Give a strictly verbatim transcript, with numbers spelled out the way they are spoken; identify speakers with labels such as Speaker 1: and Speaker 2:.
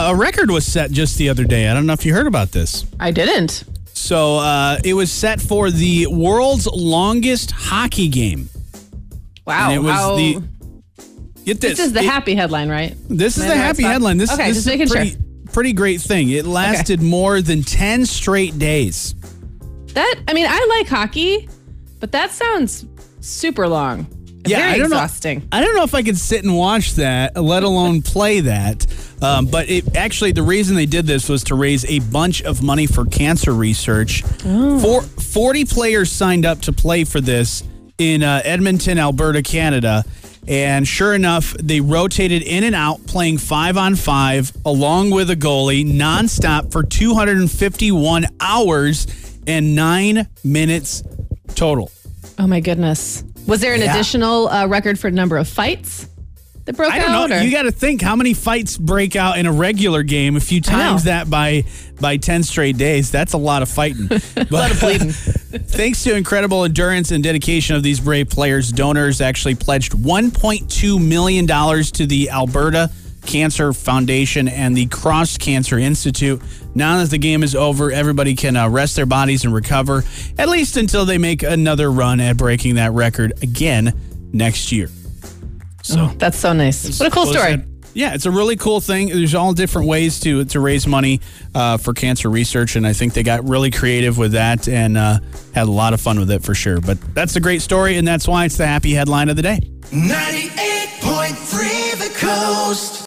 Speaker 1: uh, a record was set just the other day. I don't know if you heard about this.
Speaker 2: I didn't.
Speaker 1: So uh, it was set for the world's longest hockey game.
Speaker 2: Wow.
Speaker 1: And it was
Speaker 2: How...
Speaker 1: the. Get this.
Speaker 2: This is the
Speaker 1: it,
Speaker 2: happy headline, right?
Speaker 1: This is
Speaker 2: Am I
Speaker 1: the
Speaker 2: right
Speaker 1: happy
Speaker 2: spot?
Speaker 1: headline. This,
Speaker 2: okay,
Speaker 1: this
Speaker 2: just
Speaker 1: is a
Speaker 2: making
Speaker 1: pretty,
Speaker 2: sure.
Speaker 1: pretty great thing. It lasted
Speaker 2: Okay.
Speaker 1: more than ten straight days.
Speaker 2: That, I mean, I like hockey, but that sounds super long. And
Speaker 1: Yeah,
Speaker 2: very
Speaker 1: I don't
Speaker 2: exhausting.
Speaker 1: know. I don't know if I could sit and watch that, let alone play that. Um, but it actually, the reason they did this was to raise a bunch of money for cancer research.
Speaker 2: Oh.
Speaker 1: For, forty players signed up to play for this in uh, Edmonton, Alberta, Canada. And sure enough, they rotated in and out, playing five on five, along with a goalie, nonstop for two hundred fifty-one hours and nine minutes total.
Speaker 2: Oh, my goodness. Was there an
Speaker 1: Yeah.
Speaker 2: additional uh, record for number of fights that broke
Speaker 1: I don't
Speaker 2: out?
Speaker 1: know.
Speaker 2: Or?
Speaker 1: You got to think how many fights break out in a regular game. If you times that by by ten straight days, that's a lot of fighting.
Speaker 2: a lot of bleeding.
Speaker 1: Thanks to incredible endurance and dedication of these brave players, donors actually pledged one point two million dollars to the Alberta Cancer Foundation and the Cross Cancer Institute. Now that the game is over, everybody can uh, rest their bodies and recover, at least until they make another run at breaking that record again next year. So
Speaker 2: Oh, that's so nice. What a cool
Speaker 1: Close
Speaker 2: story.
Speaker 1: that. Yeah, it's a really cool thing. There's all different ways to to raise money uh, for cancer research, and I think they got really creative with that and uh, had a lot of fun with it for sure. But that's a great story, and that's why it's the happy headline of the day.
Speaker 3: ninety-eight point three The Coast.